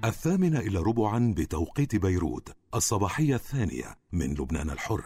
8:45 بتوقيت بيروت، الصباحية الثانية من لبنان الحر.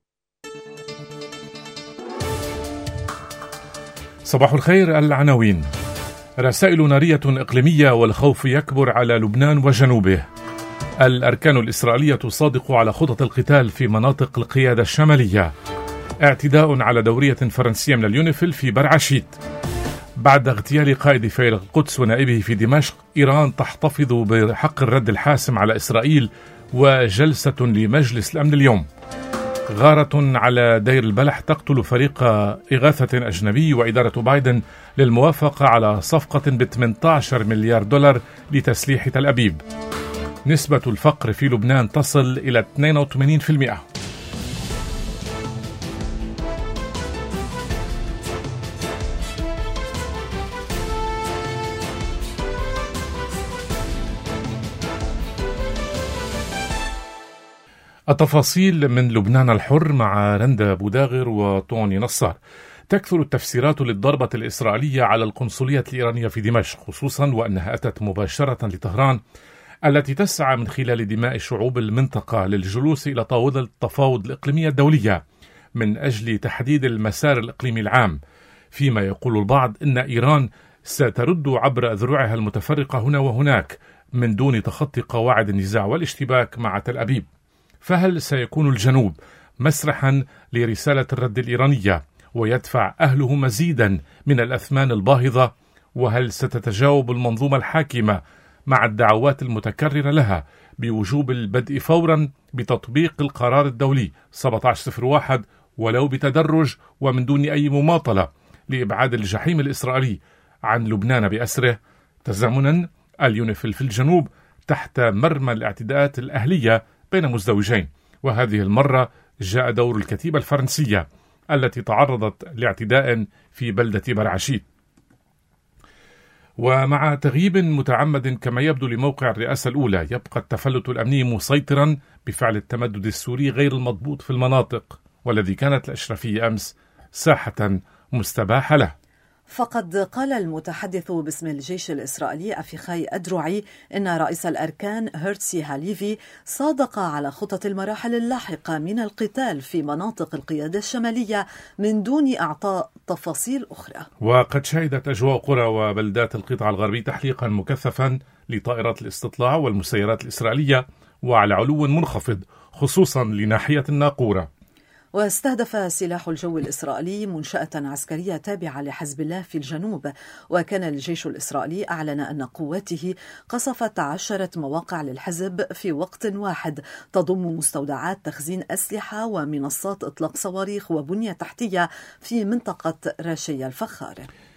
صباح الخير. العناوين: رسائل نارية إقليمية والخوف يكبر على لبنان وجنوبه. الأركان الإسرائيلية تصادق على خطط القتال في مناطق القيادة الشمالية. اعتداء على دورية فرنسية من اليونيفيل في برعشيت. بعد اغتيال قائد فيلق القدس ونائبه في دمشق، إيران تحتفظ بحق الرد الحاسم على إسرائيل، وجلسة لمجلس الأمن اليوم. غارة على دير البلح تقتل فريق إغاثة أجنبي، وإدارة بايدن للموافقة على صفقة ب$18 مليار لتسليح تل أبيب. نسبة الفقر في لبنان تصل إلى 82%. التفاصيل من لبنان الحر مع رندا بوداغر وطوني نصار. تكثر التفسيرات للضربة الإسرائيلية على القنصلية الإيرانية في دمشق، خصوصا وأنها أتت مباشرة لطهران التي تسعى من خلال دماء شعوب المنطقة للجلوس إلى طاولة التفاوض الإقليمية الدولية من أجل تحديد المسار الإقليمي العام، فيما يقول البعض إن إيران سترد عبر أذرعها المتفرقة هنا وهناك من دون تخطي قواعد النزاع والاشتباك مع تل أبيب. فهل سيكون الجنوب مسرحا لرسالة الرد الإيرانية ويدفع أهله مزيدا من الأثمان الباهظة؟ وهل ستتجاوب المنظومة الحاكمة مع الدعوات المتكررة لها بوجوب البدء فورا بتطبيق القرار الدولي 1701 ولو بتدرج ومن دون أي مماطلة لإبعاد الجحيم الإسرائيلي عن لبنان بأسره، تزامنا اليونيفيل في الجنوب تحت مرمى الاعتداءات الأهلية بين مزدوجين؟ وهذه المرة جاء دور الكتيبة الفرنسية التي تعرضت لاعتداء في بلدة برعشيت. ومع تغييب متعمد كما يبدو لموقع الرئاسة الأولى، يبقى التفلت الأمني مسيطرا بفعل التمدد السوري غير المضبوط في المناطق، والذي كانت الأشرفية أمس ساحة مستباحة له. فقد قال المتحدث باسم الجيش الإسرائيلي أفيخاي أدرعي إن رئيس الأركان هيرتسي هاليفي صادق على خطط المراحل اللاحقة من القتال في مناطق القيادة الشمالية من دون إعطاء تفاصيل أخرى. وقد شهدت أجواء قرى وبلدات القطاع الغربي تحليقا مكثفا لطائرات الاستطلاع والمسيرات الإسرائيلية وعلى علو منخفض، خصوصا لناحية الناقورة. واستهدف سلاح الجو الإسرائيلي منشأة عسكرية تابعة لحزب الله في الجنوب، وكان الجيش الإسرائيلي أعلن أن قواته قصفت 10 مواقع للحزب في وقت واحد، تضم مستودعات تخزين أسلحة ومنصات إطلاق صواريخ وبنية تحتية في منطقة راشية الفخار.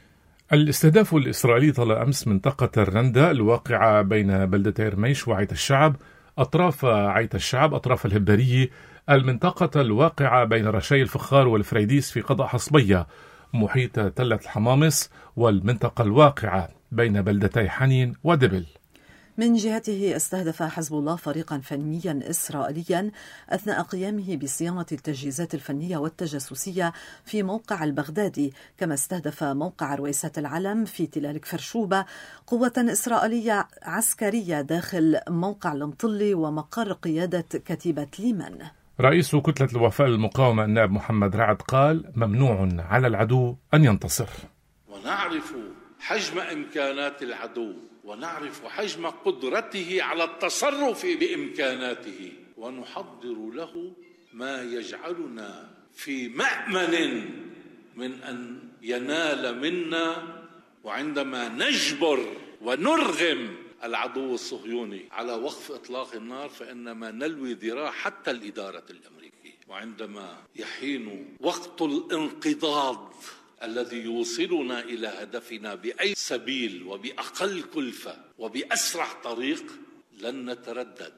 الاستهداف الإسرائيلي طال أمس منطقة الرندا الواقعة بين بلدتي رميش وعيت الشعب، أطراف عيت الشعب أطراف الهبدرية، المنطقة الواقعة بين رشاي الفخار والفريديس في قضاء حصبية محيط تلة الحمامص، والمنطقة الواقعة بين بلدتي حنين ودبل. من جهته استهدف حزب الله فريقا فنيا إسرائيليا أثناء قيامه بصيانة التجهيزات الفنية والتجسسية في موقع البغدادي، كما استهدف موقع رويسة العلم في تلال كفرشوبة قوة إسرائيلية عسكرية داخل موقع المطلي ومقر قيادة كتيبة ليمن. رئيس كتلة الوفاء المقاومة النائب محمد رعد قال: ممنوع على العدو أن ينتصر. ونعرف حجم إمكانات العدو، ونعرف حجم قدرته على التصرف بإمكاناته، ونحضر له ما يجعلنا في مأمن من أن ينال منا. وعندما نجبر ونرغم العدو الصهيوني على وقف إطلاق النار فإنما نلوي ذراع حتى الإدارة الأمريكية. وعندما يحين وقت الانقضاض الذي يوصلنا إلى هدفنا بأي سبيل وبأقل كلفة وبأسرع طريق، لن نتردد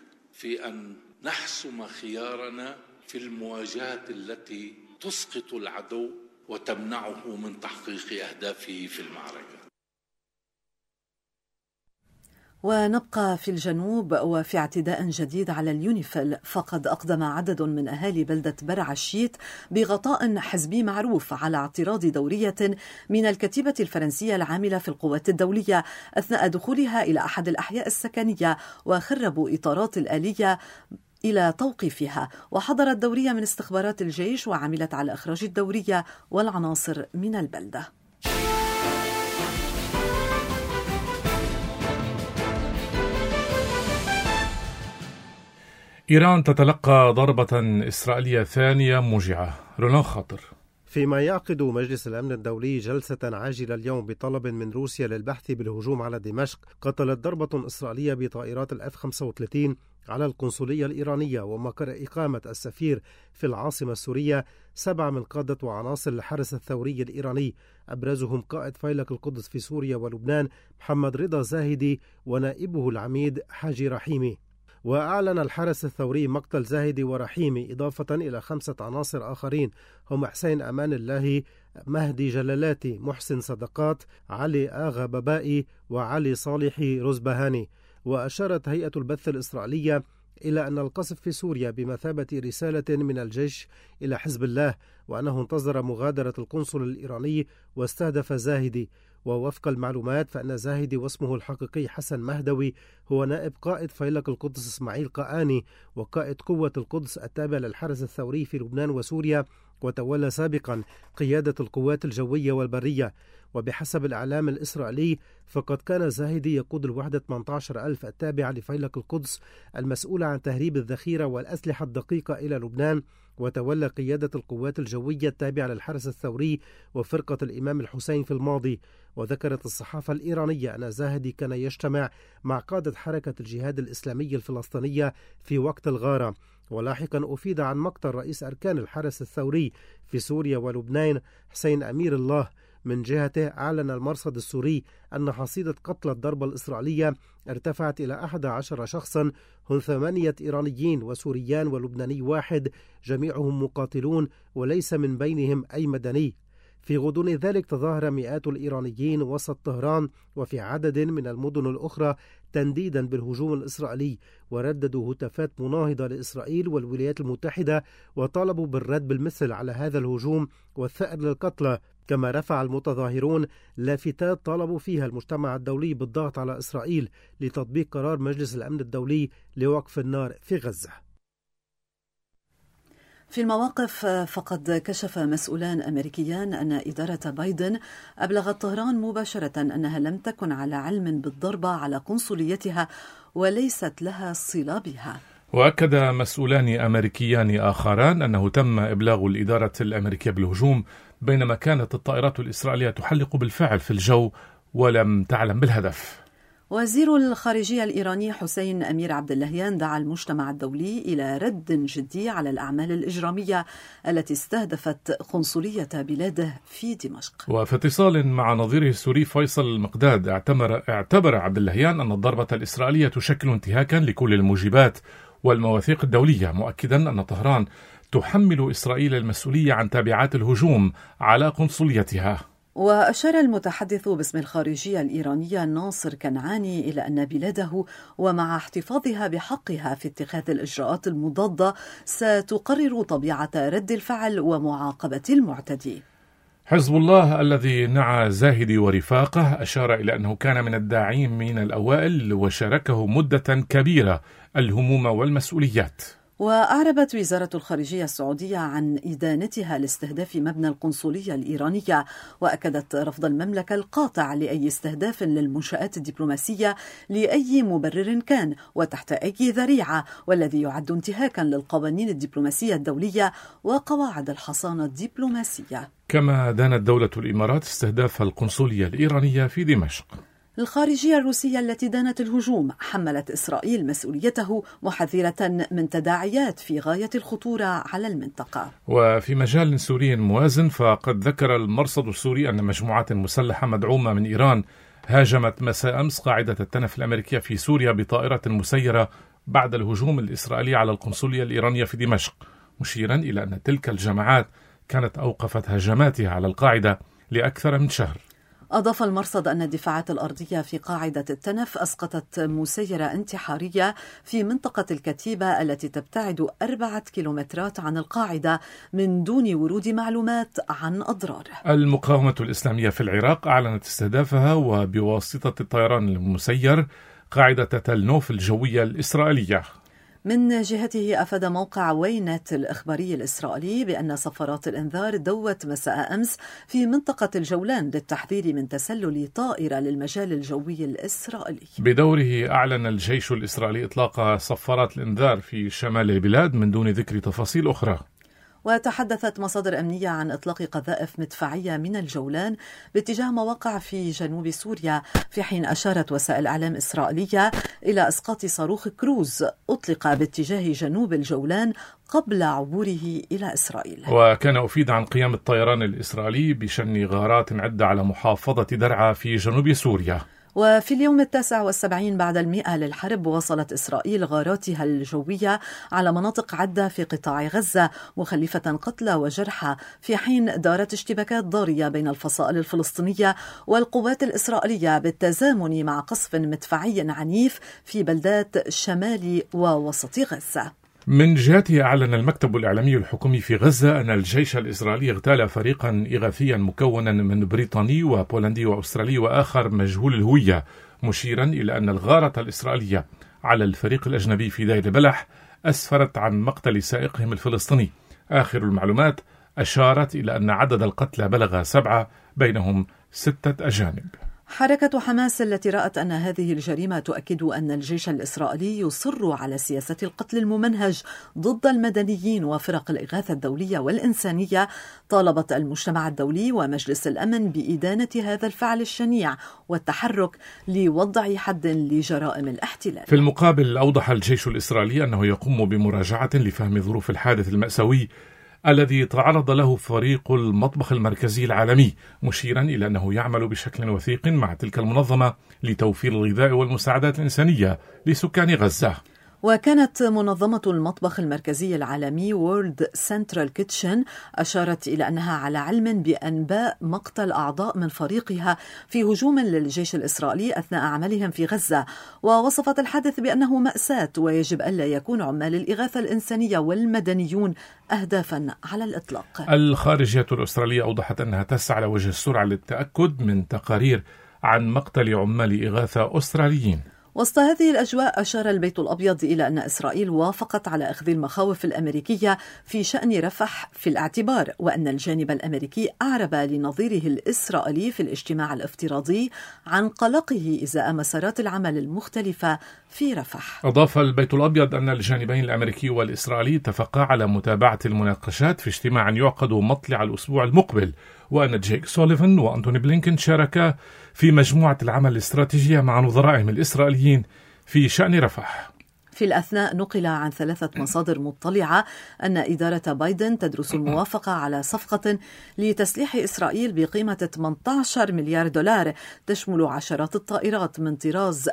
في أن نحسم خيارنا في المواجهة التي تسقط العدو وتمنعه من تحقيق أهدافه في المعركة. ونبقى في الجنوب وفي اعتداء جديد على اليونيفيل، فقد أقدم عدد من أهالي بلدة برع الشيت بغطاء حزبي معروف على اعتراض دورية من الكتيبة الفرنسية العاملة في القوات الدولية أثناء دخولها إلى أحد الأحياء السكنية، وخربوا إطارات الآلية إلى توقيفها. وحضرت دورية من استخبارات الجيش وعملت على إخراج الدورية والعناصر من البلدة. إيران تتلقى ضربة إسرائيلية ثانية موجعة. رولان خاطر. فيما يعقد مجلس الأمن الدولي جلسة عاجلة اليوم بطلب من روسيا للبحث بالهجوم على دمشق، قتلت ضربة إسرائيلية بطائرات الF-35 على القنصلية الإيرانية ومقر إقامة السفير في العاصمة السورية 7 من قادة وعناصر الحرس الثوري الإيراني، أبرزهم قائد فيلق القدس في سوريا ولبنان محمد رضا زاهدي ونائبه العميد حاجي رحيمي. وأعلن الحرس الثوري مقتل زاهدي ورحيمي، إضافة إلى 5 عناصر آخرين هم حسين أمان الله، مهدي جلالاتي، محسن صدقات، علي آغا ببائي، وعلي صالحي رزبهاني. وأشارت هيئة البث الإسرائيلية إلى أن القصف في سوريا بمثابة رسالة من الجيش إلى حزب الله، وأنه انتظر مغادرة القنصل الإيراني واستهدف زاهدي. ووفق المعلومات فإن زاهدي واسمه الحقيقي حسن مهدوي هو نائب قائد فيلق القدس إسماعيل قآني وقائد قوة القدس التابع للحرس الثوري في لبنان وسوريا، وتولى سابقا قيادة القوات الجوية والبرية. وبحسب الإعلام الإسرائيلي فقد كان زاهدي يقود الوحدة 18,000 التابعة لفيلق القدس المسؤولة عن تهريب الذخيرة والأسلحة الدقيقة إلى لبنان، وتولى قيادة القوات الجوية التابعة للحرس الثوري وفرقة الإمام الحسين في الماضي. وذكرت الصحافة الإيرانية أن زاهدي كان يجتمع مع قادة حركة الجهاد الإسلامي الفلسطينية في وقت الغارة. ولاحقا أفيد عن مقتل رئيس أركان الحرس الثوري في سوريا ولبنان حسين أمير الله. من جهته أعلن المرصد السوري أن حصيلة قتلى الضربة الإسرائيلية ارتفعت إلى 11 شخصا، هم 8 إيرانيين وسوريان ولبناني واحد، جميعهم مقاتلون وليس من بينهم أي مدني. في غضون ذلك تظاهر مئات الإيرانيين وسط طهران وفي عدد من المدن الأخرى تنديدا بالهجوم الإسرائيلي، ورددوا هتافات مناهضة لإسرائيل والولايات المتحدة وطالبوا بالرد بالمثل على هذا الهجوم والثأر للقتلى. كما رفع المتظاهرون لافتات طالبوا فيها المجتمع الدولي بالضغط على إسرائيل لتطبيق قرار مجلس الأمن الدولي لوقف النار في غزة. في المواقف، فقد كشف مسؤولان أمريكيان أن إدارة بايدن أبلغت طهران مباشرة أنها لم تكن على علم بالضربة على قنصليتها وليست لها صلة بها. وأكد مسؤولان أمريكيان آخران أنه تم إبلاغ الإدارة الأمريكية بالهجوم، بينما كانت الطائرات الإسرائيلية تحلق بالفعل في الجو ولم تعلم بالهدف. وزير الخارجية الإيراني حسين أمير عبد اللهيان دعا المجتمع الدولي إلى رد جدي على الأعمال الإجرامية التي استهدفت قنصلية بلاده في دمشق. وفي اتصال مع نظيره السوري فيصل المقداد، اعتبر عبد اللهيان أن الضربة الإسرائيلية تشكل انتهاكا لكل الموجبات والمواثيق الدولية، مؤكدا أن طهران تحمل إسرائيل المسؤولية عن تبعات الهجوم على قنصليتها. وأشار المتحدث باسم الخارجية الإيرانية ناصر كنعاني إلى أن بلاده ومع احتفاظها بحقها في اتخاذ الإجراءات المضادة ستقرر طبيعة رد الفعل ومعاقبة المعتدي. حزب الله الذي نعى زاهدي ورفاقه أشار إلى أنه كان من الداعين من الأوائل وشاركه مدة كبيرة الهموم والمسؤوليات. وأعربت وزارة الخارجية السعودية عن إدانتها لاستهداف مبنى القنصلية الإيرانية، وأكدت رفض المملكة القاطع لأي استهداف للمنشآت الدبلوماسية لأي مبرر كان وتحت أي ذريعة، والذي يعد انتهاكا للقوانين الدبلوماسية الدولية وقواعد الحصانة الدبلوماسية. كما دانت دولة الإمارات استهداف القنصلية الإيرانية في دمشق. الخارجية الروسية التي دانت الهجوم حملت إسرائيل مسؤوليته، محذرة من تداعيات في غاية الخطورة على المنطقة. وفي مجال سوري موازن، فقد ذكر المرصد السوري أن مجموعات مسلحة مدعومة من إيران هاجمت مساء أمس قاعدة التنف الأمريكية في سوريا بطائرة مسيرة بعد الهجوم الإسرائيلي على القنصلية الإيرانية في دمشق، مشيرا إلى أن تلك الجماعات كانت أوقفت هجماتها على القاعدة لأكثر من شهر. أضاف المرصد أن الدفاعات الأرضية في قاعدة التنف أسقطت مسيرة انتحارية في منطقة الكتيبة التي تبتعد 4 كيلومترات عن القاعدة من دون ورود معلومات عن أضرار. المقاومة الإسلامية في العراق أعلنت استهدافها وبواسطة الطيران المسير قاعدة تل نوف الجوية الإسرائيلية. من جهته أفاد موقع وينت الإخباري الإسرائيلي بأن صفارات الإنذار دوت مساء أمس في منطقة الجولان للتحذير من تسلل طائرة للمجال الجوي الإسرائيلي. بدوره أعلن الجيش الإسرائيلي إطلاق صفارات الإنذار في شمال البلاد من دون ذكر تفاصيل أخرى. وتحدثت مصادر أمنية عن إطلاق قذائف مدفعية من الجولان باتجاه مواقع في جنوب سوريا، في حين أشارت وسائل إعلام إسرائيلية إلى إسقاط صاروخ كروز أطلق باتجاه جنوب الجولان قبل عبوره إلى إسرائيل. وكان أفيد عن قيام الطيران الإسرائيلي بشن غارات عدة على محافظة درعا في جنوب سوريا. وفي اليوم 79 بعد 100 للحرب وصلت إسرائيل غاراتها الجوية على مناطق عدة في قطاع غزة مخلفة قتلى وجرحى، في حين دارت اشتباكات ضارية بين الفصائل الفلسطينية والقوات الإسرائيلية بالتزامن مع قصف مدفعي عنيف في بلدات شمال ووسط غزة. من جهته أعلن المكتب الإعلامي الحكومي في غزة أن الجيش الإسرائيلي اغتال فريقا إغاثيا مكونا من بريطاني وبولندي وأسترالي وآخر مجهول الهوية، مشيرا إلى أن الغارة الإسرائيلية على الفريق الأجنبي في دير البلح أسفرت عن مقتل سائقهم الفلسطيني. آخر المعلومات أشارت إلى أن عدد القتلى بلغ 7 بينهم 6 أجانب. حركة حماس التي رأت أن هذه الجريمة تؤكد أن الجيش الإسرائيلي يصر على سياسة القتل الممنهج ضد المدنيين وفرق الإغاثة الدولية والإنسانية، طالبت المجتمع الدولي ومجلس الأمن بإدانة هذا الفعل الشنيع والتحرك لوضع حد لجرائم الاحتلال. في المقابل أوضح الجيش الإسرائيلي أنه يقوم بمراجعة لفهم ظروف الحادث المأساوي الذي تعرض له فريق المطبخ المركزي العالمي، مشيرا إلى أنه يعمل بشكل وثيق مع تلك المنظمة لتوفير الغذاء والمساعدات الإنسانية لسكان غزة. وكانت منظمة المطبخ المركزي العالمي World Central Kitchen أشارت إلى أنها على علم بأنباء مقتل أعضاء من فريقها في هجوم للجيش الإسرائيلي أثناء عملهم في غزة، ووصفت الحادث بأنه مأساة ويجب ألا يكون عمال الإغاثة الإنسانية والمدنيون أهدافا على الإطلاق. الخارجية الأسترالية أوضحت أنها تسعى على وجه السرعة للتأكد من تقارير عن مقتل عمال إغاثة أستراليين. وسط هذه الأجواء أشار البيت الأبيض إلى أن إسرائيل وافقت على أخذ المخاوف الأمريكية في شأن رفح في الاعتبار، وأن الجانب الأمريكي أعرب لنظيره الإسرائيلي في الاجتماع الافتراضي عن قلقه إزاء مسارات العمل المختلفة في رفح. أضاف البيت الأبيض أن الجانبين الأمريكي والإسرائيلي اتفقا على متابعة المناقشات في اجتماع يعقد مطلع الأسبوع المقبل، وأن جيك سوليفان وأنتوني بلينكن شاركا في مجموعة العمل الاستراتيجية مع نظرائهم الإسرائيليين في شأن رفح. في الأثناء نقل عن 3 مصادر مطلعة أن إدارة بايدن تدرس الموافقة على صفقة لتسليح إسرائيل بقيمة 18 مليار دولار تشمل عشرات الطائرات من طراز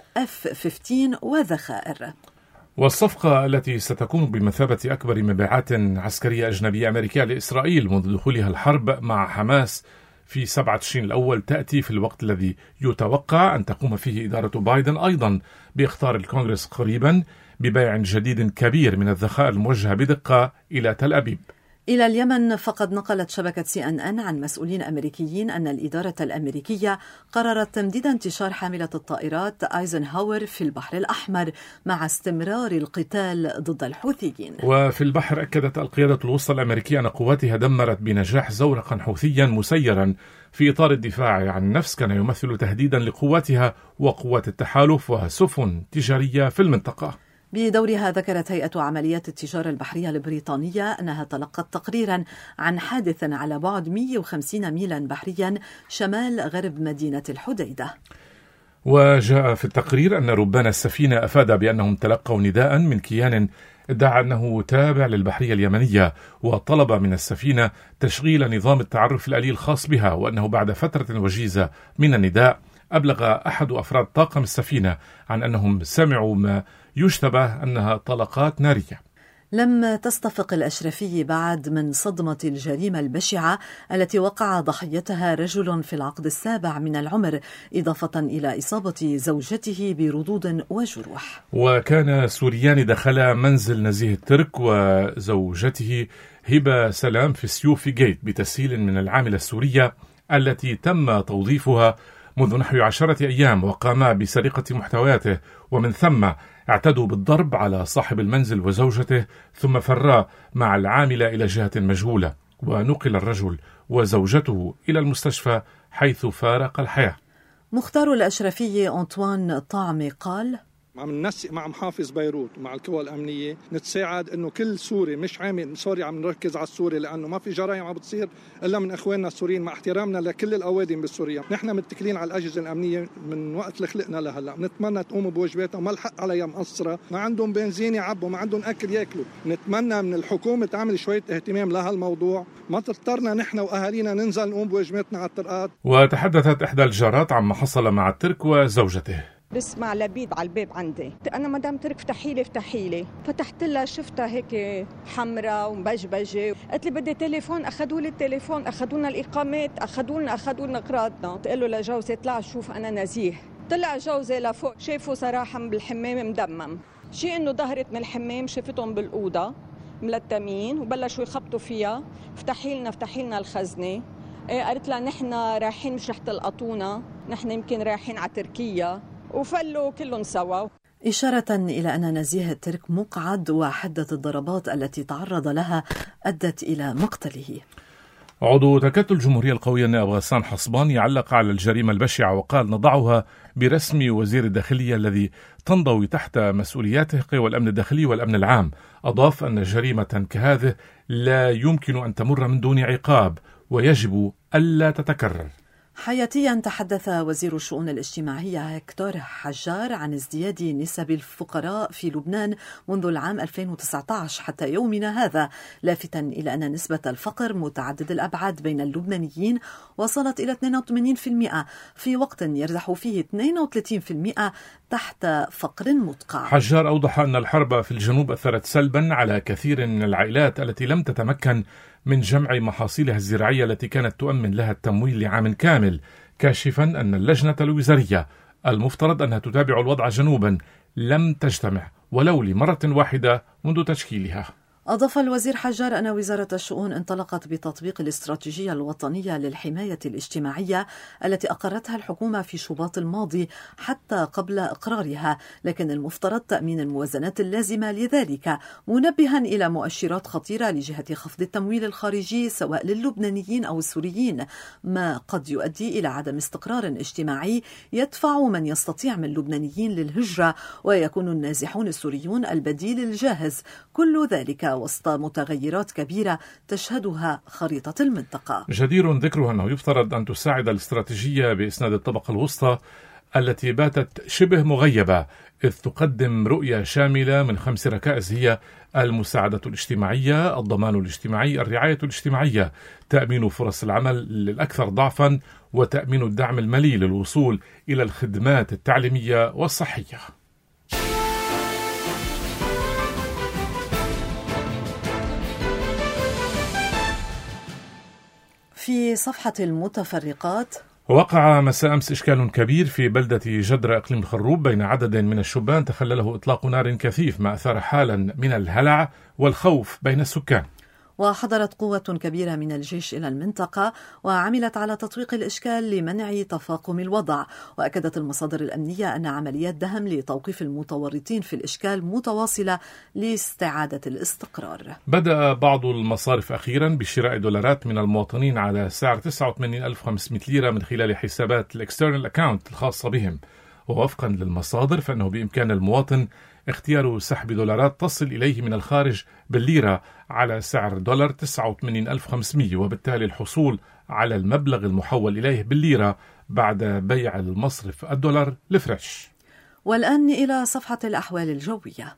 F-15 وذخائر. والصفقة التي ستكون بمثابة أكبر مبيعات عسكرية أجنبية أمريكية لإسرائيل منذ دخولها الحرب مع حماس في 7 تشرين الأول تأتي في الوقت الذي يتوقع أن تقوم فيه إدارة بايدن أيضا بإخطار الكونغرس قريبا ببيع جديد كبير من الذخائر الموجهة بدقة إلى تل أبيب. إلى اليمن، فقد نقلت شبكة CNN عن مسؤولين أمريكيين أن الإدارة الأمريكية قررت تمديد انتشار حاملة الطائرات آيزنهاور في البحر الأحمر مع استمرار القتال ضد الحوثيين. وفي البحر أكدت القيادة الوسطى الأمريكية أن قواتها دمرت بنجاح زورقا حوثيا مسيرا في إطار الدفاع عن النفس كان يمثل تهديدا لقواتها وقوات التحالف وسفن تجارية في المنطقة. بدورها ذكرت هيئة عمليات التجارة البحرية البريطانية أنها تلقت تقريرا عن حادث على بعد 150 ميلا بحريا شمال غرب مدينة الحديدة. وجاء في التقرير أن ربان السفينة أفاد بأنهم تلقوا نداء من كيان ادعى أنه تابع للبحرية اليمنية وطلب من السفينة تشغيل نظام التعرف الآلي الخاص بها، وأنه بعد فترة وجيزة من النداء أبلغ أحد أفراد طاقم السفينة عن أنهم سمعوا ما يشتبه أنها طلقات نارية. لم تستفق الأشرفي بعد من صدمة الجريمة البشعة التي وقع ضحيتها رجل في العقد السابع من العمر، إضافة إلى إصابة زوجته بردود وجروح. وكان سوريان دخلا منزل نزيه الترك وزوجته هبة سلام في سيوفي جيت بتسهيل من العاملة السورية التي تم توظيفها منذ نحو 10 أيام، وقاما بسرقة محتوياته، ومن ثم اعتدوا بالضرب على صاحب المنزل وزوجته، ثم فرا مع العاملة إلى جهة مجهولة، ونقل الرجل وزوجته إلى المستشفى حيث فارق الحياة. مختار الأشرفي أنطوان طعمي قال: عم ننسق مع محافظ بيروت ومع القوى الأمنية نتساعد إنه كل سوري مش عامل سوري، عم نركز على السوري لأنه ما في جرائم عم بتصير إلا من إخواننا السوريين، مع احترامنا لكل الأوادم بالسوريا. نحن متكلين على الأجهزة الأمنية من وقت اللي خلقنا لهلا، نتمنى تقوموا بواجباتها، ما الحق عليها مقصرة، ما عندهم بنزين يعبوا، ما عندهم أكل ياكلوا. نتمنى من الحكومة تعمل شوية اهتمام لهالموضوع، ما تضطرنا نحن وأهالينا ننزل نقوم بواجباتنا على الطرقات. وتحدثت إحدى الجارات عما حصل مع الترك وزوجته. بسمع لبيب على الباب عندي، أنا مدام ترك افتحي لي، فتحت لها شفتها هيك حمراء ومبجبجة، قلت لي بدي تليفون، أخذوا لي التليفون، أخذوا لنا الإقامات، أخذوا لنا أغراضنا. تقول له لجوزي طلع شوف أنا نزيه، طلع جوزي لفوق شافوا صراحة بالحمام مدمم، شيء إنه ظهرت من الحمام شافتهم بالأوضة ملتمين وبلشوا يخبطوا فيها، افتحي لنا الخزنة. قالت لها نحن رايحين مش رح تلقطونا، نحن يمكن رايحين على تركيا، وفلوا كلهم سوا. إشارة إلى أن نزيه الترك مقعد، وحدة الضربات التي تعرض لها أدت إلى مقتله. عضو تكتل الجمهورية القوية النائب غسان حصباني علق على الجريمة البشعة وقال: نضعها برسم وزير الداخلية الذي تنضوي تحت مسؤولياته قوى الأمن الداخلي والأمن العام. أضاف أن جريمة كهذه لا يمكن أن تمر من دون عقاب ويجب ألا تتكرر. حياتيا تحدث وزير الشؤون الاجتماعية هكتور حجار عن ازدياد نسب الفقراء في لبنان منذ العام 2019 حتى يومنا هذا، لافتا إلى أن نسبة الفقر متعدد الأبعاد بين اللبنانيين وصلت إلى 82%، في وقت يرزح فيه 32% تحت فقر مدقع. حجار أوضح أن الحرب في الجنوب أثرت سلبا على كثير من العائلات التي لم تتمكن من جمع محاصيلها الزراعية التي كانت تؤمن لها التمويل لعام كامل، كاشفا أن اللجنة الوزارية المفترض أنها تتابع الوضع جنوبا لم تجتمع ولو لمرة واحدة منذ تشكيلها. أضاف الوزير حجار أن وزارة الشؤون انطلقت بتطبيق الاستراتيجية الوطنية للحماية الاجتماعية التي أقرتها الحكومة في شباط الماضي حتى قبل إقرارها، لكن المفترض تأمين الموازنات اللازمة لذلك، منبها إلى مؤشرات خطيرة لجهة خفض التمويل الخارجي سواء للبنانيين أو السوريين، ما قد يؤدي إلى عدم استقرار اجتماعي يدفع من يستطيع من اللبنانيين للهجرة، ويكون النازحون السوريون البديل الجاهز، كل ذلك وسط متغيرات كبيرة تشهدها خريطة المنطقة. جدير ذكرها أنه يفترض أن تساعد الاستراتيجية بإسناد الطبقة الوسطى التي باتت شبه مغيبة، إذ تقدم رؤية شاملة من 5 ركائز هي المساعدة الاجتماعية، الضمان الاجتماعي، الرعاية الاجتماعية، تأمين فرص العمل للأكثر ضعفا، وتأمين الدعم المالي للوصول إلى الخدمات التعليمية والصحية. في صفحة المتفرقات: وقع مساء أمس إشكال كبير في بلدة جدرة إقليم الخروب بين عدد من الشبان تخلله إطلاق نار كثيف، ما أثار حالا من الهلع والخوف بين السكان. وحضرت قوة كبيرة من الجيش إلى المنطقة وعملت على تطويق الإشكال لمنع تفاقم الوضع، وأكدت المصادر الأمنية أن عمليات دهم لتوقيف المتورطين في الإشكال متواصلة لاستعادة الاستقرار. بدأ بعض المصارف أخيرا بشراء دولارات من المواطنين على سعر 89,500 ليرة من خلال حسابات الإكسترنال أكاونت الخاصة بهم، ووفقا للمصادر فإنه بإمكان المواطن اختيار سحب دولارات تصل إليه من الخارج بالليرة على سعر دولار 89,500، وبالتالي الحصول على المبلغ المحول إليه بالليرة بعد بيع المصرف الدولار الفريش. والآن إلى صفحة الأحوال الجوية.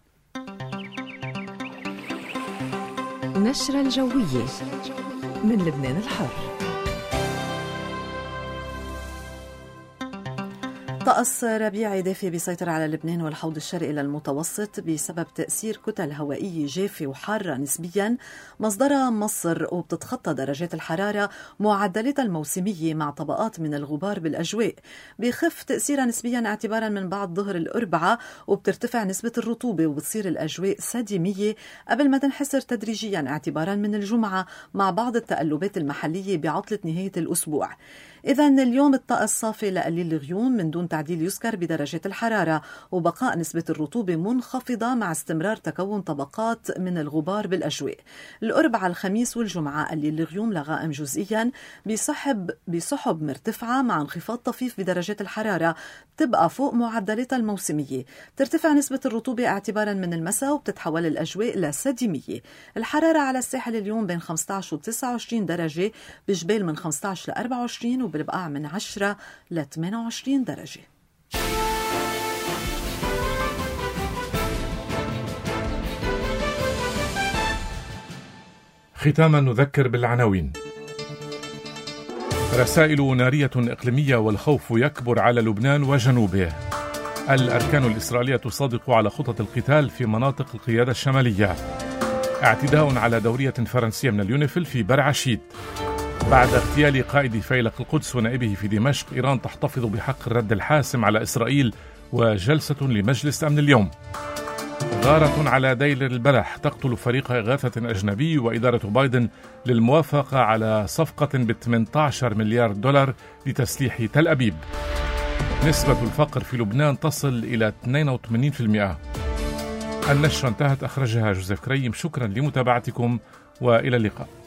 نشرة الجوية من لبنان الحر. طقس ربيعي دافي بيسيطر على لبنان والحوض الشرقي إلى المتوسط بسبب تأثير كتل هوائية جافة وحارة نسبيا مصدرها مصر، وبتتخطى درجات الحرارة معدلاتها الموسمية مع طبقات من الغبار بالأجواء. بيخف تأثيرها نسبيا اعتبارا من بعد ظهر الأربعاء، وبترتفع نسبة الرطوبة وبتصير الأجواء سديمية قبل ما تنحسر تدريجيا اعتبارا من الجمعة مع بعض التقلبات المحلية بعطلة نهاية الأسبوع. إذن اليوم الطقس صافي لقليل الغيوم من دون تعديل يذكر بدرجة الحرارة، وبقاء نسبة الرطوبة منخفضة مع استمرار تكون طبقات من الغبار بالأجواء. الأربعاء الخميس والجمعة قليل الغيوم لغائم جزئيا بسحب مرتفعة مع انخفاض طفيف بدرجات الحرارة بتبقى فوق معدلاتها الموسمية. ترتفع نسبة الرطوبة اعتبارا من المساء وبتتحول الأجواء لسديمية. الحرارة على الساحل اليوم بين 15 و 29 درجة، بجبال من 15 ل 24، وبالبقاع من 10 ل 28 درجة. ختاما نذكر بالعناوين. رسائل نارية إقليمية والخوف يكبر على لبنان وجنوبه. الأركان الإسرائيلية تصادق على خطط القتال في مناطق القيادة الشمالية. اعتداء على دورية فرنسية من اليونيفيل في برعشيد. بعد اغتيال قائد فيلق القدس ونائبه في دمشق، إيران تحتفظ بحق الرد الحاسم على إسرائيل وجلسة لمجلس أمن اليوم. غارة على دير البلح تقتل فريق إغاثة أجنبي، وإدارة بايدن للموافقة على صفقة ب$18 مليار لتسليح تل أبيب. نسبة الفقر في لبنان تصل إلى 82%. النشرة انتهت، أخرجها جوزيف كريم. شكرا لمتابعتكم وإلى اللقاء.